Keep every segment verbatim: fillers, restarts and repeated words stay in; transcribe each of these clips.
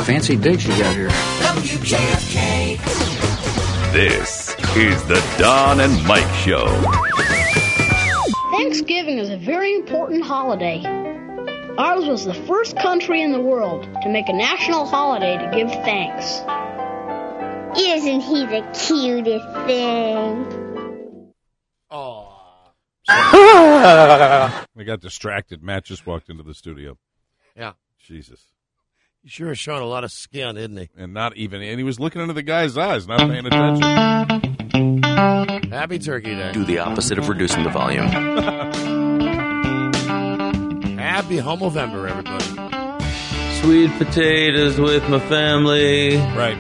fancy digs you got here. W J F K. This is the Don and Mike Show. Thanksgiving is a very important holiday. Ours was the first country in the world to make a national holiday to give thanks. Isn't he the cutest thing? Oh. We got distracted. Matt just walked into the studio. Yeah. Jesus. He sure is showing a lot of skin, isn't he? And not even, and he was looking into the guy's eyes, not paying attention. Happy Turkey Day. Do the opposite of reducing the volume. Happy Homovember, everybody. Sweet potatoes with my family. Right.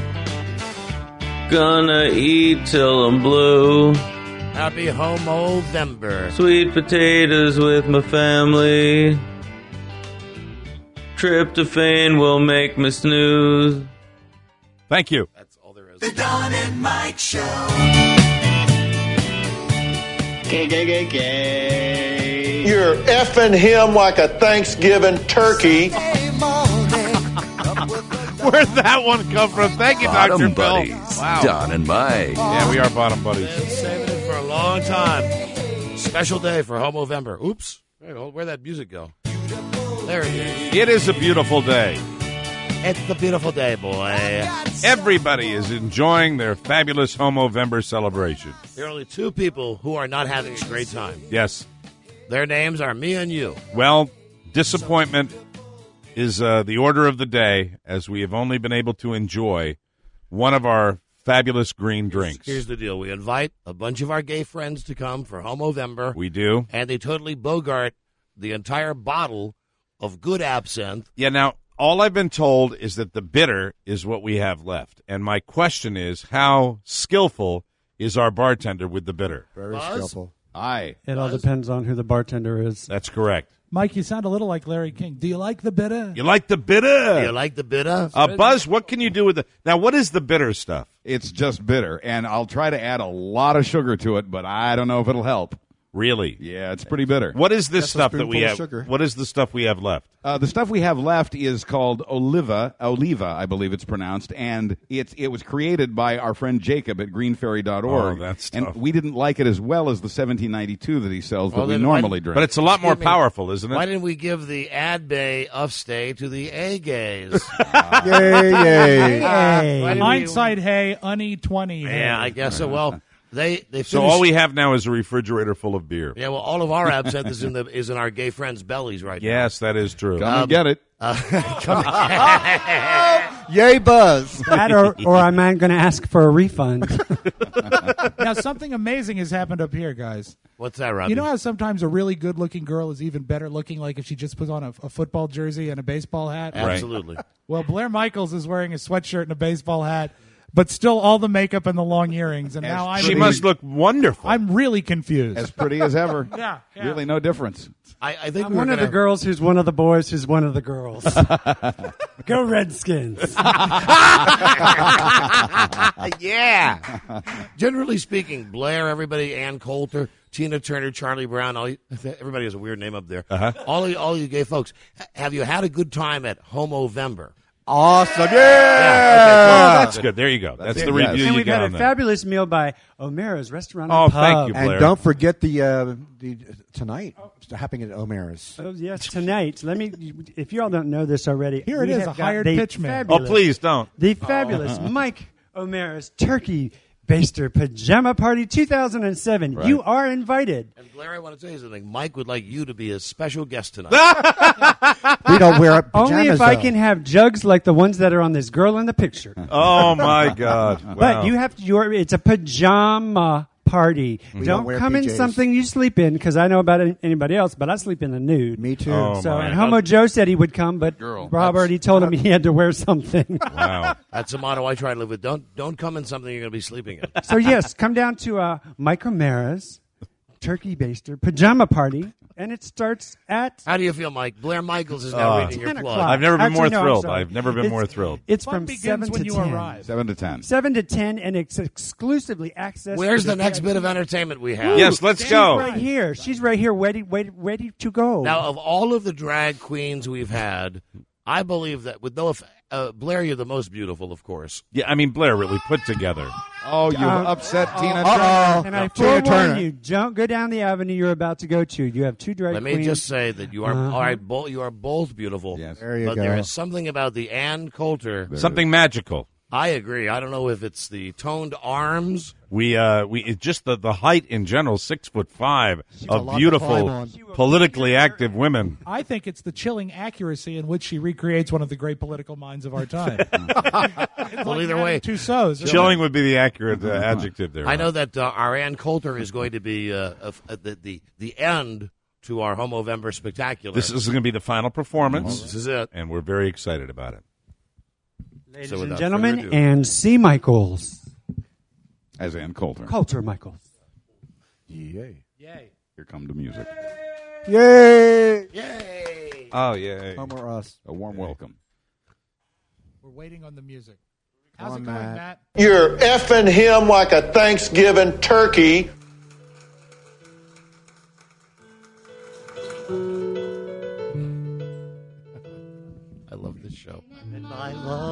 Gonna eat till I'm blue. Happy Homovember. Sweet potatoes with my family. Tryptophan will make me snooze. Thank you. That's all there is. The Don and Mike Show. Gay, gay, gay, gay. You're effing him like a Thanksgiving turkey. Where'd that one come from? Thank you, Doctor Bottom Phil. buddies. Wow. Don and Mike. Yeah, we are bottom buddies. Been saving it for a long time. Special day for Homovember. Oops. Where'd that music go? There it is. It is a beautiful day. It's the beautiful day, boy. Everybody is enjoying their fabulous Homovember celebration. There are only two people who are not having a great time. Yes. Their names are me and you. Well, disappointment is uh, the order of the day, as we have only been able to enjoy one of our fabulous green drinks. Here's the deal. We invite a bunch of our gay friends to come for Homovember. We do. And they totally bogart the entire bottle of good absinthe. Yeah, now, all I've been told is that the bitter is what we have left. And my question is, how skillful is our bartender with the bitter? Very Buzz? skillful. Aye. It all depends on who the bartender is. That's correct. Mike, you sound a little like Larry King. Do you like the bitter? You like the bitter? Do you like the bitter? Uh, Buzz, what can you do with the... Now, what is the bitter stuff? It's just bitter, and I'll try to add a lot of sugar to it, but I don't know if it'll help. Really? Yeah, it's pretty bitter. What is this That's a stuff that we spoonful of have? sugar. What is the stuff we have left? Uh, the stuff we have left is called Oliva, Oliva, I believe it's pronounced, and it's it was created by our friend Jacob at green fairy dot org. Oh, that's and tough. we didn't like it as well as the seventeen ninety-two that he sells that Well, we then normally why- drink. But it's a lot more Excuse me. powerful, isn't it? Why didn't we give the ad bay of stay to the A gays? Yay, yay. Hey. Why did we- Hindsight, hey, unny twenty. Hey. Yeah, I guess so. Well, they they So finished- all we have now is a refrigerator full of beer. Yeah, well, all of our absinthe is in the is in our gay friends' bellies right Yes, that is true. Come and get it. now. Uh, come Yay, Buzz. That or, or am I going to ask for a refund? Now, something amazing has happened up here, guys. What's that, Robbie? You know how sometimes a really good-looking girl is even better looking, like if she just puts on a, a football jersey and a baseball hat? Absolutely. Well, Blair Michaels is wearing a sweatshirt and a baseball hat, but still all the makeup and the long earrings. And now I'm She must look wonderful. I'm really confused. As pretty as ever. Yeah, yeah. Really no difference. I, I think I'm we were one of gonna, the girls who's one of the boys who's one of the girls. Go Redskins. yeah. Generally speaking, Blair, everybody, Ann Coulter, Tina Turner, Charlie Brown, all you, everybody has a weird name up there. Uh-huh. All of you, all you gay folks, have you had a good time at Homovember? Awesome. Yeah. Yeah, That's good. There you go. That's, it. the Yes. review And you we've get had a on that. fabulous meal by O'Mara's Restaurant Oh, and Pub. thank you, And Blair. don't forget the, uh, the tonight. It's happening at O'Mara's. Oh, yes, tonight. Let me. If you all don't know this already, Here it we is, have a got hired the pitch man. Oh, fabulous- please don't. The fabulous Mike O'Mara's Turkey Baster Pajama Party two thousand seven. Right. You are invited. And Blair, I want to tell you something. Mike would like you to be a special guest tonight. We don't wear pajamas, Only if I though. can have jugs like the ones that are on this girl in the picture. Oh, my God. Wow. But you have to. You're, it's a pajama party. don't Don't wear come P in Js. something you sleep in, because I know about any- anybody else, but I sleep in the nude. Me too. Oh, So, my. and Homo Joe said he would come, but Girl. Rob already told him he had to wear something. Wow. That's a motto I try to live with. Don't don't come in something you're going to be sleeping in. So yes, come down to uh, Mike O'Mara's Turkey Baster Pajama Party, and it starts at How do you feel, Mike? Blair Michaels is now Uh, reading your ten plug. o'clock. I've never been Actually, more no, I'm thrilled. sorry. I've never been It's- more thrilled. It's Fun from begins seven when to you ten. arrive. Seven to ten. Seven to ten, and it's exclusively access. Where's to the next fan- bit of entertainment we have? Yes, let's She's go. right here. She's right here, ready, ready, ready to go. Now, of all of the drag queens we've had, I believe that with no, uh, Blair, you're the most beautiful, of course. Yeah, I mean Blair really put together. Oh, you've Um, upset oh, Tina uh-oh. Turner. And I No, Tina forewarn Turner. you, don't go down the avenue you're about to go to. You have two drag Let queens. me just say that you are Uh-huh. all right. Bo- you are both beautiful. Yes. There you but go. there is something about the Ann Coulter. Something magical. I agree. I don't know if it's the toned arms. We uh we it's just the the height in general, six foot five a of lot to beautiful, climb on. politically active women. I think it's the chilling accuracy in which she recreates one of the great political minds of our time. Well, either way, Tussauds. Chilling would be the accurate uh, adjective there. I know that uh, our Ann Coulter is going to be uh, uh, the, the the end to our Homovember spectacular. This is going to be the final performance. This is it, and we're very excited about it. Ladies So and without gentlemen, further ado. and C. Michaels. As Ann Coulter. Coulter Michaels. Yay. Yay. Here come the music. Yay! Yay! Oh yeah. Home or us. A warm welcome. We're waiting on the music. How's on, it going, Matt. Matt? You're effing him like a Thanksgiving turkey. I love this show. And my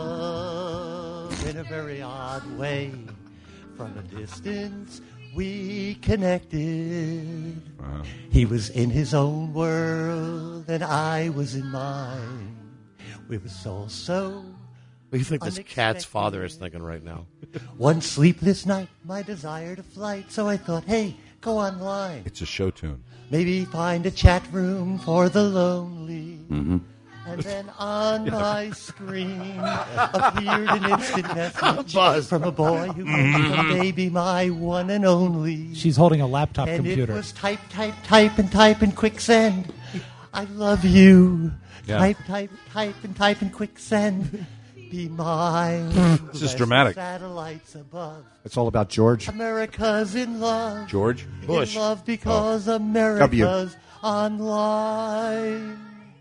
love, in a very odd way, from a distance we connected. Uh-huh. He was in his own world and I was in mine. We were so, so What do you think this cat's father is thinking right now? One sleepless night, my desire to flight, so I thought, hey, go online. It's a show tune. Maybe find a chat room for the lonely. Mm-hmm. And then on my screen appeared an instant message Buzz. from a boy who was maybe my one and only. She's holding a laptop and computer. it was type, type, type, and type and quick send. I love you. Yeah. Type, type, type, and type and quick send. Be mine. This is Less dramatic. Satellites above. It's all about George. America's in love. George Bush. In love because W. America's online.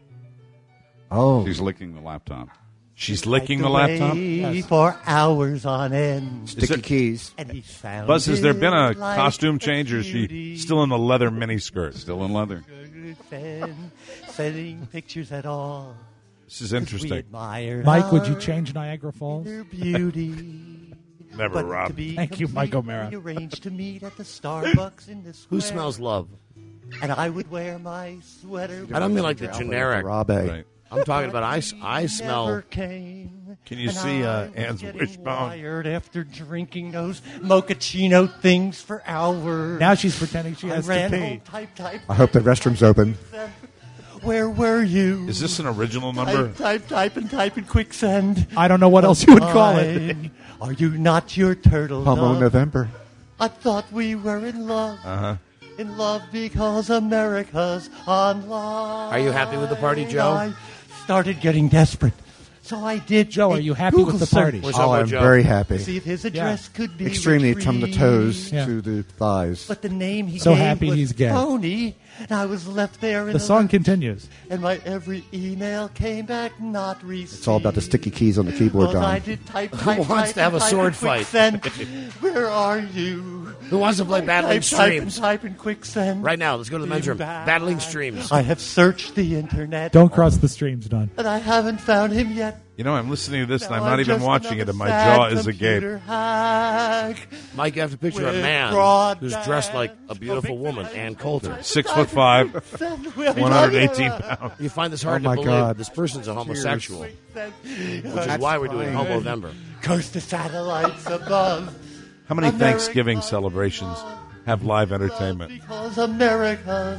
Oh. She's licking the laptop. She's licking the Away laptop. Yes. for hours on end. Sticky it- keys. And he sounded Buzz, has there been a like costume a change, or is she cutie. still in the leather miniskirt? Still in leather. Fan, sending pictures at all. This is 'Cause we interesting. admire Mike, would you her, change Niagara Falls? her beauty. Never, But Rob. to be Thank you, Mike complete, O'Mara. we arranged to meet at the Starbucks in the square. Who smells love? And I would wear my sweater. I don't mean like the generic. Rob A. Right. I'm talking about I, s- I smell. Never came. Can you And see, uh, I was Ann's getting wishbone? wired after drinking those mochaccino things for hours. Now she's pretending she I has to ran pee. home, type, type. I hope the restroom's open. Where were you? Is this an original number? Type, type, type, and type in quicksand. I don't know what else you would call it. Mine. Are you not your turtle Homo dove? November. I thought we were in love. Uh-huh. In love because America's online. Are you happy with the party, Joe? I started getting desperate. So I did. Joe, a are you happy Google with the search party? Where's Oh, Homo I'm Joe? very to happy. see if his address could be Extremely from the toes Yeah. to the thighs. But the name he So gave happy was he's gay. phony, and I was left there in The a song lurch, continues. and my every email came back not received. It's all about the sticky keys on the keyboard, Well, I Don. did type, Who type, wants type, to have a type, sword and fight? quicksand. Where are you? Who wants to play Battling Type, type, and Streams? type in quicksand. Right now, let's go to the men's room. Back. Battling Streams. I have searched the internet. Don't cross the streams, Don. And I haven't found him yet. You know, I'm listening to this, and Now I'm not even just watching it, another and my sad jaw is computer agape. hack. Mike, you have to picture a With man broad who's dressed like a beautiful woman, Ann Coulter. Six foot five, one hundred eighteen pounds. You find this hard Oh, my to believe. God. This person's a homosexual, which is That's why we're doing fine. Homovember. Curse the satellites above. How many America Thanksgiving celebrations have live entertainment? Because America's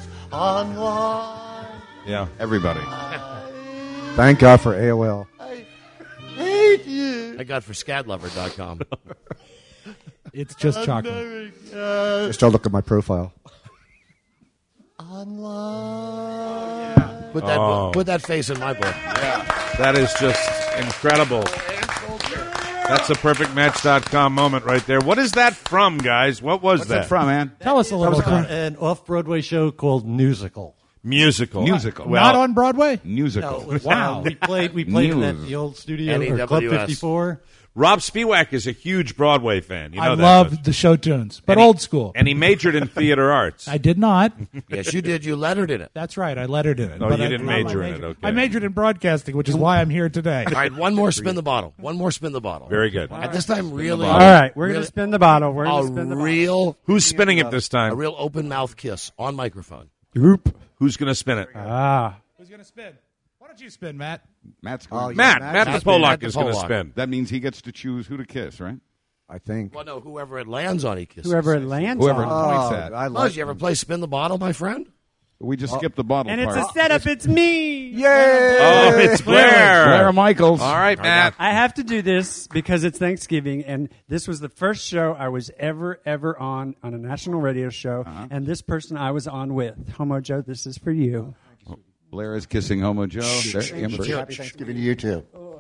online. Yeah. Everybody. Thank God for A O L. I hate you. Thank God for scadlover dot com. It's just chocolate. America Just don't look at my profile. online. Put that Oh. put that face in my book. That is just incredible. That's a perfect match dot com moment right there. What is that from, guys? What was What's that? that from, man? Tell us a little That was about an off-Broadway show called Musical. Musical. Musical. Well, Not on Broadway? Musical. No, it was, uh, we played. We played in that, the old studio N E W S. or Club fifty-four. Rob Spiewak is a huge Broadway fan. You know I that, love don't you? the show tunes, but And he- old school. And he majored in theater arts. I did not. Yes, you did. You lettered in it. That's right. I lettered in it. No, but you I- didn't I major in majored- it. Okay. I majored in broadcasting, which is why I'm here today. All right, one more spin the bottle. One more spin the bottle. Very good. At this time, really. All right, we're going really- to spin the bottle. We're going a to spin the bottle. real, Who's spinning it this a time? real open mouth kiss on microphone. Group. Who's going to spin it? Ah. Who's going to spin? Why don't you spin, Matt? Matt's Oh, going. yeah, Matt. Matt- Matt Matt- Polak Matt is going to Polak. spin. That means he gets to choose who to kiss, right? I think. Well, no, whoever it lands on, he kisses. Whoever it lands Whoever it on. points Oh, at. I Buzz, like you ever play spin the bottle, my friend? We just skipped the bottle And it's part. a setup. It's me. Yay! Oh, it's Blair. Blair Michaels. All right, Matt. I have to do this because it's Thanksgiving, and this was the first show I was ever, ever on on a national radio show. Uh-huh. And this person I was on with, Homo Joe, this is for you. Blair is kissing Homo Joe. There, Amber. Happy Thanksgiving to you, too.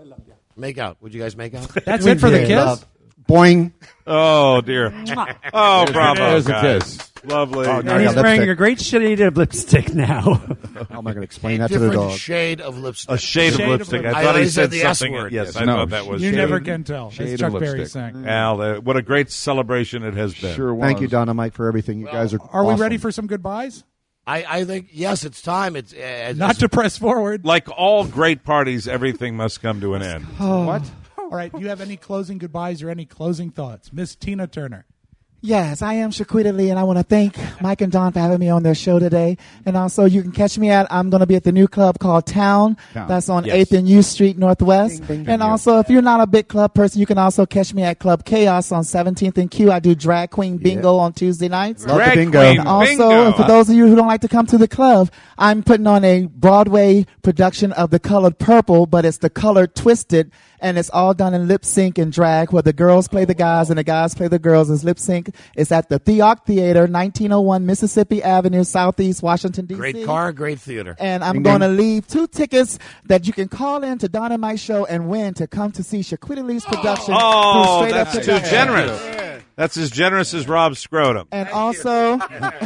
Make out. Would you guys make out? That's it for the Yeah, kiss? love. Boing. Oh, dear. Oh, bravo, There's a guys. kiss. Lovely. Oh, And I he's got wearing lipstick. a great shade of lipstick now. How am I going to explain A that to the different dog? shade of lipstick. A shade, Shade of of lipstick. lipstick. I I thought he always said said the S something. word. Yes, Yes, I no. thought that was. You Shade never of- can tell. shade As of Chuck Berry lipstick. sang. Al, uh, what a great celebration it has been. Sure was. Thank you, Donna Mike, for everything. You guys are Are we awesome. ready for some goodbyes? I, I think, yes, it's time. It's uh, Not to press forward. Like all great parties, everything must come to an end. What? All right. Do you have any closing goodbyes or any closing thoughts? Miss Tina Turner. Yes, I am Shaquita Lee, and I want to thank Mike and Don for having me on their show today. And also, you can catch me at, I'm going to be at the new club called Town. Town. That's on Yes. eighth and U Street Northwest. Ding, ding, and ding. also, if you're not a big club person, you can also catch me at Club Chaos on seventeenth and Q. I do drag queen bingo on Tuesday nights. Love the Drag bingo. queen And also, bingo. for those of you who don't like to come to the club, I'm putting on a Broadway production of The Colored Purple, but it's The Colored Twisted, and it's all done in lip sync and drag, where the girls play the guys and the guys play the girls. It's lip sync. It's at the Theoc Theater, nineteen oh one Mississippi Avenue, Southeast Washington, D C. Great car, great theater. And I'm Ding, going to ding. leave two tickets that you can call in to Don and Mike's show and win to come to see Shaquita Lee's production. Oh, through Straight Up that's too Production. generous. That's as generous as Rob Scrotum. And also,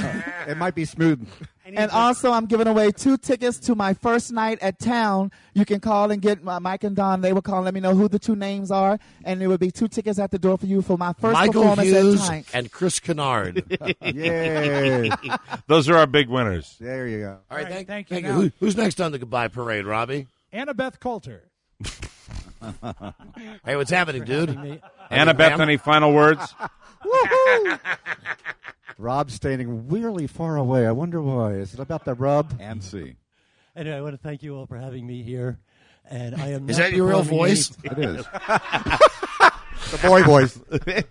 It might be smooth. and also, I'm giving away two tickets to my first night at Town. You can call and get uh, Mike and Don. They will call and let me know who the two names are, and there will be two tickets at the door for you for my first Michael performance Hughes at Tank. and Chris Kennard. Yay. Those are our big winners. There you go. All right, right, thank, thank thank you. you. Now- Who, who's next on the goodbye parade, Robbie? Annabeth Coulter. Hey, what's happening, dude? Annabeth, any final words? Rob's standing really far away. I wonder why. Is it about the rub? And see. Anyway, I want to thank you all for having me here. And I am. Is not that your real performing voice? any- It is. The boy voice.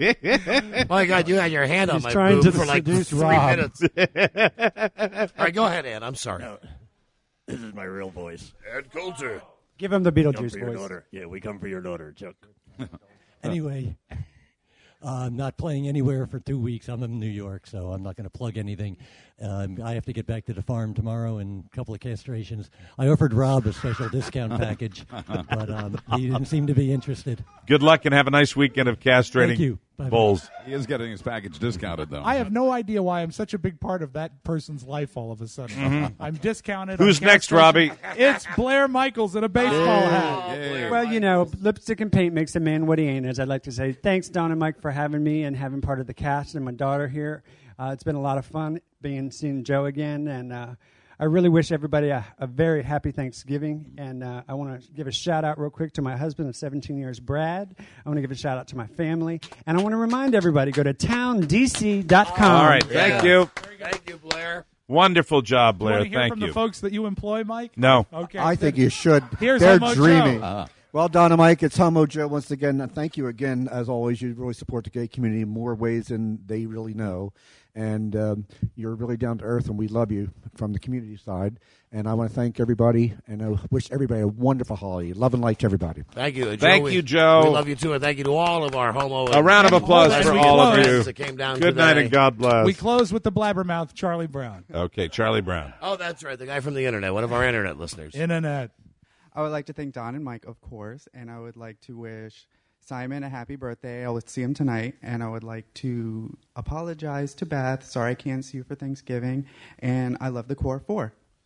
My God, you had your hand on He's my trying boob to for like seduce three Rob. minutes. All right, go ahead, Ann. I'm sorry. This is my real voice. Ed Coulter. Give him the Come Beetlejuice for your voice. daughter. Yeah, we come for your daughter, Chuck. Anyway, uh, I'm not playing anywhere for two weeks. I'm in New York, so I'm not going to plug anything. Um, I have to get back to the farm tomorrow and a couple of castrations. I offered Rob a special discount package, but um, he didn't seem to be interested. Good luck and have a nice weekend of castrating Thank you. Bye-bye. bulls. He is getting his package discounted, though. I have no idea why I'm such a big part of that person's life all of a sudden. Mm-hmm. I'm discounted. Who's on next, castration. Robbie? It's Blair Michaels in a baseball hat. Well, you know, lipstick and paint makes a man what he ain't, as I'd like to say. Thanks, Don and Mike, for having me and having part of the cast and my daughter here. Uh, it's been a lot of fun being seeing Joe again, and uh, I really wish everybody a, a very happy Thanksgiving. And uh, I want to give a shout out real quick to my husband of seventeen years, Brad. I want to give a shout out to my family, and I want to remind everybody go to town d c dot com. All right, thank you. Thank you, Blair. Wonderful job, You Blair. want to hear Thank from you. the folks that you employ, Mike? No. Okay. I think you should. Here's They're Homo Joe. dreaming. Uh-huh. Well, Donna Mike, it's Homo Joe once again. Thank you again, as always. You really support the gay community in more ways than they really know. And um, you're really down to earth, and we love you from the community side. And I want to thank everybody, and I wish everybody a wonderful holiday. Love and light to everybody. Thank you. And Thank Joe, we- you, Joe. We love you, too, and thank you to all of our homo. A round of applause As for we all of close, you. that came down Good night today. and God bless. We close with the blabbermouth, Charlie Brown. Okay, Charlie Brown. Oh, that's right. The guy from the internet, one of our internet listeners. Internet. I would like to thank Don and Mike, of course, and I would like to wish Simon a happy birthday. I'll see him tonight, and I would like to apologize to Beth. Sorry I can't see you for Thanksgiving, and I love the Core Four.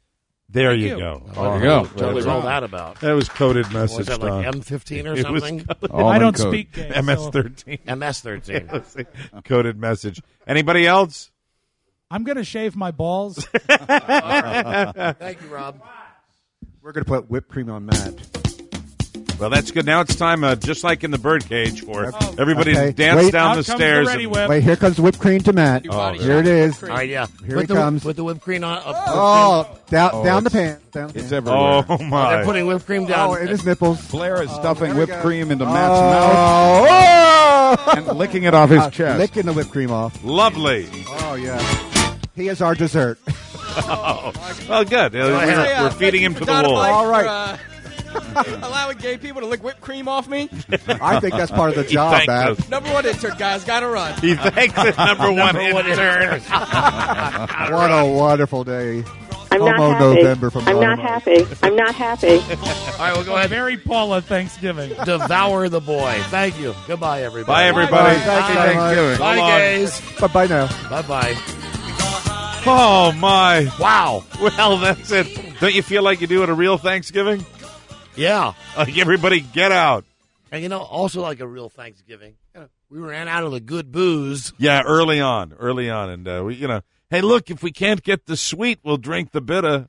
There Thank you, you. go. Oh, There you go. Totally all that about. That was coded message. Was that like Don. M fifteen or It was something? coded- All I in don't code. speak gay. M S so thirteen. M S thirteen. Coded message. Anybody else? I'm going to shave my balls. Thank you, Rob. We're going to put whipped cream on Matt. Well, that's good. Now it's time, uh, just like in the birdcage, for everybody Okay. to dance Wait. down Out the comes stairs. the Ready and- Whip. Wait, here comes the whipped cream to Matt. Oh, Here it is. All right, yeah. Here put it the, comes. Put the whipped cream on. Up, Oh, down, Oh, down the it's- pan. Down the It's pan. everywhere. Oh, my. They're putting whipped cream down. Oh, it is nipples. Blair is Oh, stuffing there we whipped go. cream into Matt's Oh, mouth oh! and licking it off his Uh, chest. Licking the whipped cream off. Lovely. Oh, yeah. He is our dessert. Oh, well, good. Uh, ahead. We're, Yeah, we're thank feeding you him for to the Donna wolves. Mike All right. for, uh, allowing gay people to lick whipped cream off me. I think that's part of the He job, thanked Matt. us. Number one intern, guys. Got to run. He thanks the number one intern. What a wonderful day. I'm Homo not happy. November from I'm not Dynamite. happy. I'm not happy. All right, we'll go ahead. Mary Paula Thanksgiving. Devour the boy. Thank you. Goodbye, everybody. Bye, everybody. Thank you, Bye. Dynamite. Bye, So long. guys. Bye-bye now. Bye-bye. Oh, my. Wow. Well, that's it. Don't you feel like you do at a real Thanksgiving? Yeah. Like, everybody get out. And, you know, also like a real Thanksgiving, you know, we ran out of the good booze. Yeah, early on. Early on. And, uh, we, you know, hey, look, if we can't get the sweet, we'll drink the bitter.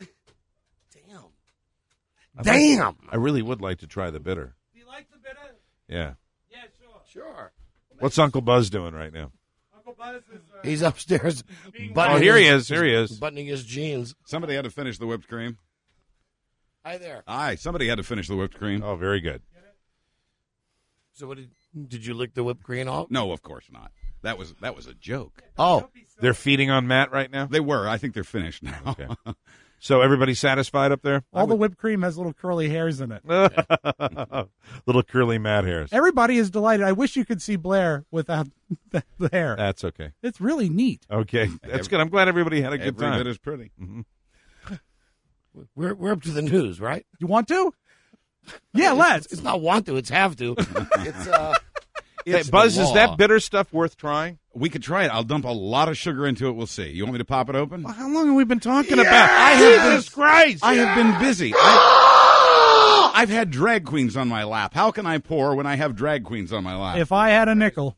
Damn. I really would like to try the bitter. Do you like the bitter? Yeah. Yeah, sure. Sure. What's Uncle Buzz doing right now? Uncle Buzz is. Uh, He's upstairs. Oh, buttoning here he his- is. Here he is. Buttoning his jeans. Somebody had to finish the whipped cream. Hi there. Aye, somebody had to finish the whipped cream. Oh, very good. So what did, did you lick the whipped cream off? No, of course not. That was that was a joke. Oh. They're feeding on Matt right now? They were. I think they're finished now. Okay. So everybody satisfied up there? all the whipped cream has little curly hairs in it. Little curly Matt hairs. Everybody is delighted. I wish you could see Blair without the, the hair. That's okay. It's really neat. Okay. That's good. I'm glad everybody had a good Every time. bit is pretty. Mm-hmm. We're we're up to the news, right? You want to? Yeah, let's. It's not want to, it's have to. It's uh Hey, It's Buzz, the is law. that bitter stuff worth trying? We could try it. I'll dump a lot of sugar into it. We'll see. You want me to pop it open? Well, how long have we been talking about? I have Jesus Christ! I have been busy. I, I've had drag queens on my lap. How can I pour when I have drag queens on my lap? If I had a nickel.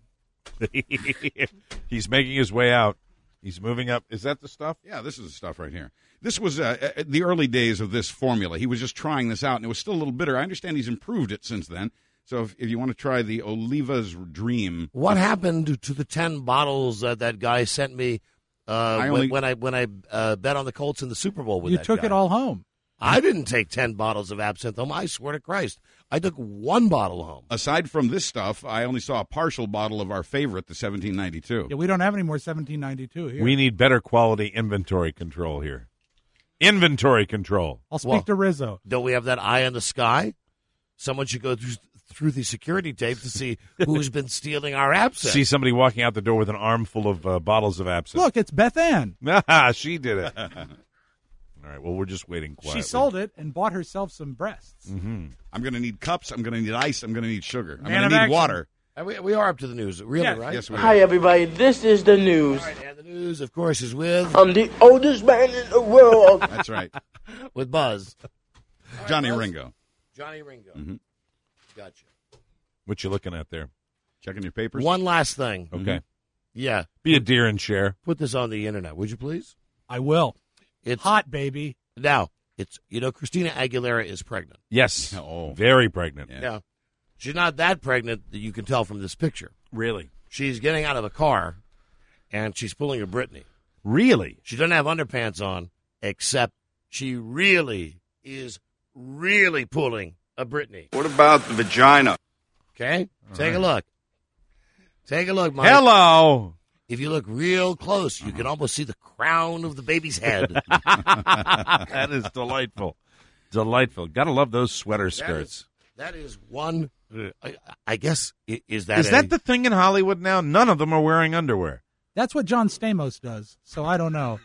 He's making his way out. He's moving up. Is that the stuff? Yeah, this is the stuff right here. This was uh, uh, the early days of this formula. He was just trying this out, and it was still a little bitter. I understand he's improved it since then. So if, if you want to try the Oliva's Dream, what happened to the ten bottles uh, that guy sent me uh, I when, only- when I when I uh, bet on the Colts in the Super Bowl with You that took guy? it all home. I didn't take ten bottles of absinthe home. I swear to Christ, I took one bottle home. aside from this stuff, I only saw a partial bottle of our favorite, the seventeen ninety-two. Yeah, we don't have any more seventeen ninety-two here. We need better quality inventory control here. Inventory control. I'll speak Well, to Rizzo. Don't we have that eye in the sky? Someone should go through through the security tapes to see who's been stealing our absinthe. See somebody walking out the door with an armful of uh, bottles of absinthe. Look, it's Beth Ann. Ah, she did it. All right, well, we're just waiting quietly. She sold it and bought herself some breasts. Mm-hmm. I'm going to need cups. I'm going to need ice. I'm going to need sugar. I'm Man going of to need action. water. Uh, we, we are up to the news, really, Yes. right? Yes, we Hi, are. everybody. This is the news. All right, and the news, of course, is with I'm the oldest man in the world. That's right. with Buzz. Johnny Buzz. Ringo. Johnny Ringo. Mhm. Gotcha. What you looking at there? Checking your papers. One last thing. Okay. Yeah. Be a dear and share. Put this on the internet, would you please? I will. It's Hot, baby. now. It's you know Christina Aguilera is pregnant. Yes. Oh. Very pregnant. Yeah. Yeah. She's not that pregnant that you can tell from this picture. Really? She's getting out of a car, and she's pulling a Britney. Really? She doesn't have underpants on, except she really is really pulling a Britney. What about the vagina? Okay? Take a look. Take a look, Mike. Hello. If you look real close, you can almost see the crown of the baby's head. That is delightful. Delightful. Gotta love those sweater skirts. That is one. Uh, I, I guess i- is that Is a- that the thing in Hollywood now? None of them are wearing underwear. That's what John Stamos does, so I don't know.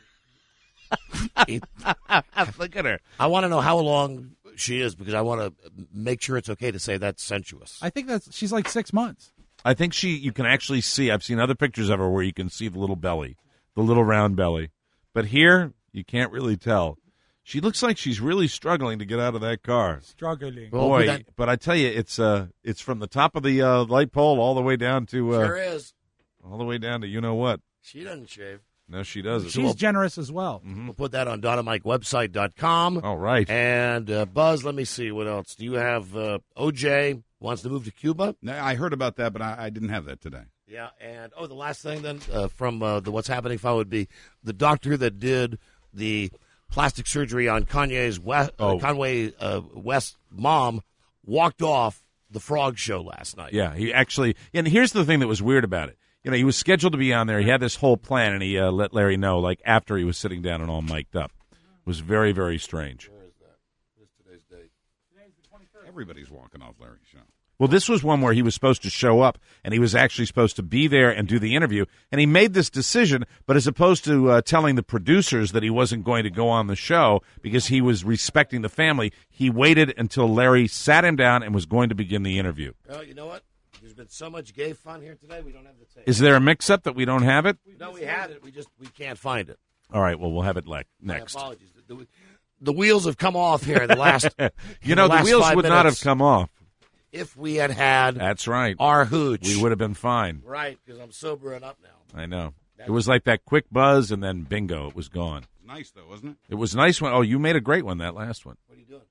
it- Look at her. I want to know how long she is because I want to make sure it's okay to say that's sensuous. I think that's she's like six months. I think she. You can actually see. I've seen other pictures of her where you can see the little belly, the little round belly, but here you can't really tell. She looks like she's really struggling to get out of that car. Struggling. Boy, that- but I tell you, it's uh, it's from the top of the uh, light pole all the way down to uh, Sure is. all the way down to you know what. She doesn't shave. No, she doesn't. She's generous as well. We'll put that on Don and Mike website dot com. All right. And uh, Buzz, let me see what else. Do you have uh, O J wants to move to Cuba? No, I heard about that, but I, I didn't have that today. Yeah, and oh, the last thing then uh, from uh, the What's Happening file would be the doctor that did the plastic surgery on Kanye's West, Oh. uh, Conway uh, West mom walked off the Frog Show last night. Yeah, he actually. And here's the thing that was weird about it. You know, he was scheduled to be on there. He had this whole plan, and he uh, let Larry know, like, after he was sitting down and all mic'd up. It was very, very strange. Where is that? Where's today's date? Everybody's walking off Larry's show. Well, this was one where he was supposed to show up, and he was actually supposed to be there and do the interview. And he made this decision, but as opposed to uh, telling the producers that he wasn't going to go on the show because he was respecting the family, he waited until Larry sat him down and was going to begin the interview. Well, you know what? There's been so much gay fun here today, we don't have the tape. Is there a mix-up that we don't have it? No, we had it. We just we can't find it. All right, well, we'll have it le- My next. apologies. The, the, the wheels have come off here in the last. You know, the, the last wheels five would not have minutes. come off. If we had had That's right. our hooch. We would have been fine. Right, because I'm sobering up now. I know. It was like that quick buzz, and then bingo, it was gone. Nice, though, wasn't it? It was a nice one. Oh, you made a great one, that last one. What are you doing?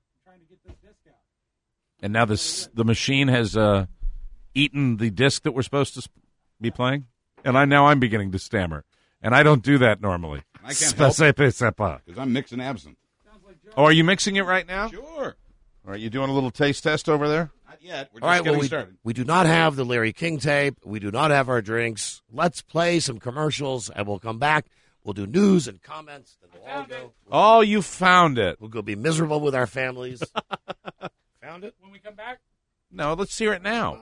And now this the machine has uh, eaten the disc that we're supposed to sp- be playing, and I now I'm beginning to stammer, and I don't do that normally. I can't help it because I'm mixing absinthe. Oh, are you mixing it right now? Sure. Are you doing a little taste test over there? Not yet. We're just All right, getting well, we, started. we do not have the Larry King tape. We do not have our drinks. Let's play some commercials, and we'll come back. We'll do news and comments. Then we'll all go. Oh, you found it. We'll go be miserable with our families. Found it? When we come back? No, let's hear it now.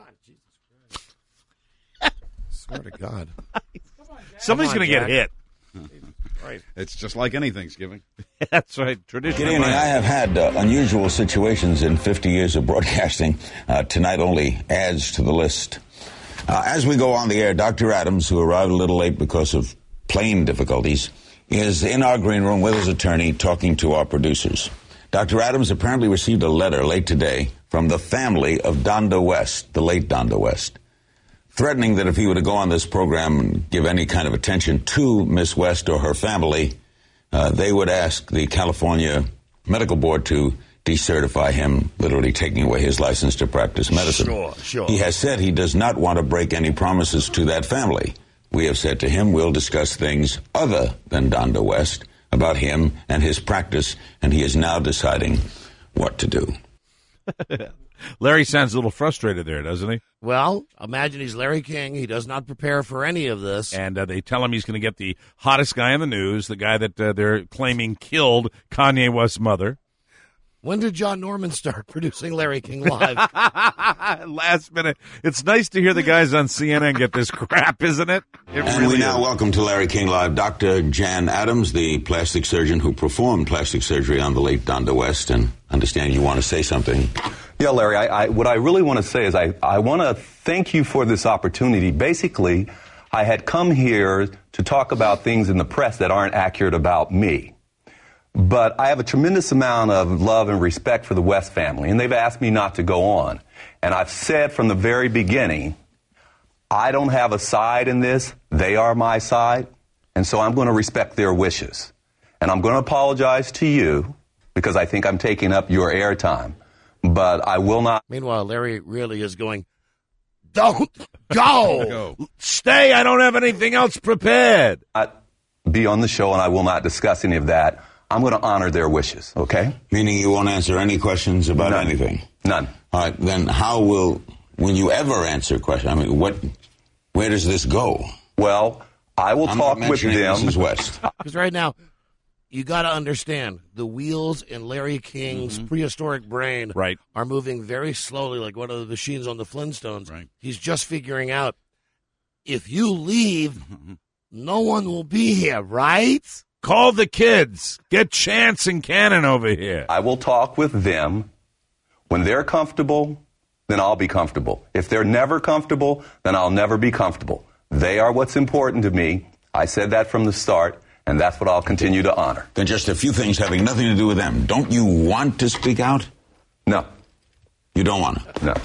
Swear to God. Somebody's Come on, going to get Jack. hit. Right. It's just like any Thanksgiving. That's right. Tradition. Good evening. I have had uh, unusual situations in fifty years of broadcasting. Uh, tonight only adds to the list. Uh, as we go on the air, Doctor Adams, who arrived a little late because of plane difficulties, is in our green room with his attorney talking to our producers. Doctor Adams apparently received a letter late today from the family of Donda West, the late Donda West, threatening that if he were to go on this program and give any kind of attention to Miss West or her family, uh, they would ask the California Medical Board to decertify him, literally taking away his license to practice medicine. Sure, sure. He has said he does not want to break any promises to that family. We have said to him we'll discuss things other than Donda West about him and his practice, and he is now deciding what to do. Larry sounds a little frustrated there, doesn't he? Well, imagine he's Larry King. He does not prepare for any of this. And uh, they tell him he's going to get the hottest guy in the news, the guy that uh, they're claiming killed Kanye West's mother. When did John Norman start producing Larry King Live? Last minute. It's nice to hear the guys on C N N get this crap, isn't it? It and really we now is. welcome to Larry King Live Doctor Jan Adams, the plastic surgeon who performed plastic surgery on the late Donda West. And understand you want to say something. Yeah, Larry, I, I, what I really want to say is I, I want to thank you for this opportunity. Basically, I had come here to talk about things in the press that aren't accurate about me. But I have a tremendous amount of love and respect for the West family, and they've asked me not to go on. And I've said from the very beginning, I don't have a side in this. They are my side. And so I'm going to respect their wishes. And I'm going to apologize to you because I think I'm taking up your airtime. But I will not. Meanwhile, Larry really is going, don't go. Go. Stay. I don't have anything else prepared. Not be on the show, and I will not discuss any of that. I'm going to honor their wishes, okay? Meaning you won't answer any questions about None. anything? None. All right, then how will, when you ever answer questions, I mean, what, where does this go? Well, I will I'm talk not with mentioning them. Missus West. Because right now, you got to understand, the wheels in Larry King's Mm-hmm. prehistoric brain Right. are moving very slowly, like one of the machines on the Flintstones. Right. He's just figuring out, if you leave, no one will be here, right? Call the kids. Get Chance and Cannon over here. I will talk with them. When they're comfortable, then I'll be comfortable. If they're never comfortable, then I'll never be comfortable. They are what's important to me. I said that from the start, And that's what I'll continue to honor. Then just a few things having nothing to do with them. Don't you want to speak out? No. You don't want to? No.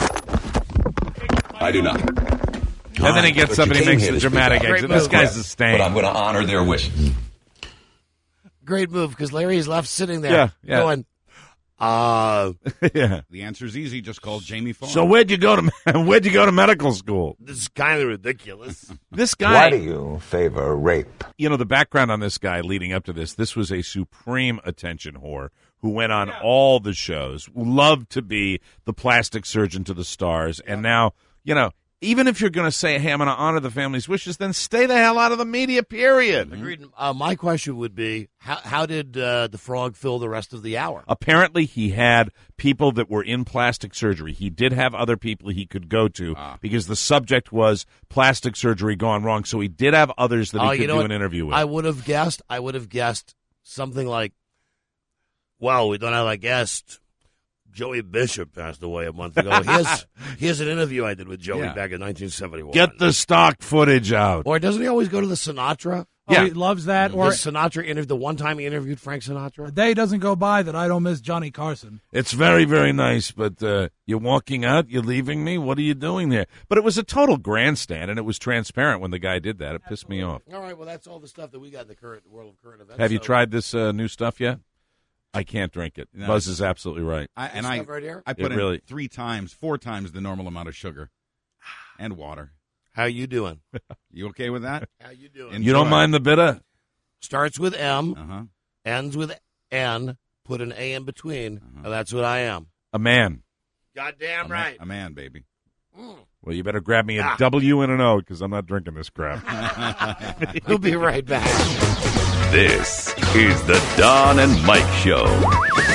I do not. And then he gets up and he makes the dramatic exit. This guy's a stain. But I'm going to honor their wishes. Great move, because Larry is left sitting there Yeah, yeah. going, uh, yeah. The answer's easy. Just call Jamie Farr. So where'd you go to where'd you go to medical school? this is kind of ridiculous. This guy. Why do you favor rape? You know, the background on this guy leading up to this, this was a supreme attention whore who went on all the shows, loved to be the plastic surgeon to the stars, and now, you know, even if you're going to say, hey, I'm going to honor the family's wishes, then stay the hell out of the media, period. Agreed. Uh, my question would be, how, how did uh, the frog fill the rest of the hour? Apparently, he had people that were in plastic surgery. He did have other people he could go to Ah. because the subject was plastic surgery gone wrong. So he did have others that he Oh, could you know do what? an interview with. I would have guessed, I would have guessed something like, well, we don't have a guest. Joey Bishop passed away a month ago. Here's, here's an interview I did with Joey Yeah. back in nineteen seventy-one. Get the stock footage out. Or doesn't he always go to the Sinatra? Oh, Yeah. he loves that. Or Or Sinatra interview, the one time he interviewed Frank Sinatra? a day doesn't go by that I don't miss Johnny Carson. It's very, very nice, but uh, you're walking out, you're leaving me. What are you doing there? But it was a total grandstand, and it was transparent when the guy did that. It pissed me off. All right, well, that's all the stuff that we got in the current world of current events. Have you So- tried this uh, new stuff yet? I can't drink it. No. Buzz is absolutely right. I, and This I, stuff right here? I It put in really- three times, four times the normal amount of sugar and water. How you doing? You okay with that? How you doing? Enjoy. You don't mind the bitter? Starts with M, Uh-huh. ends with N, put an A in between. Uh-huh. and that's what I am. A man. Goddamn A ma- right. A man, baby. Well, you better grab me a Ah. W and an O because I'm not drinking this crap. We'll be right back. This is the Don and Mike Show.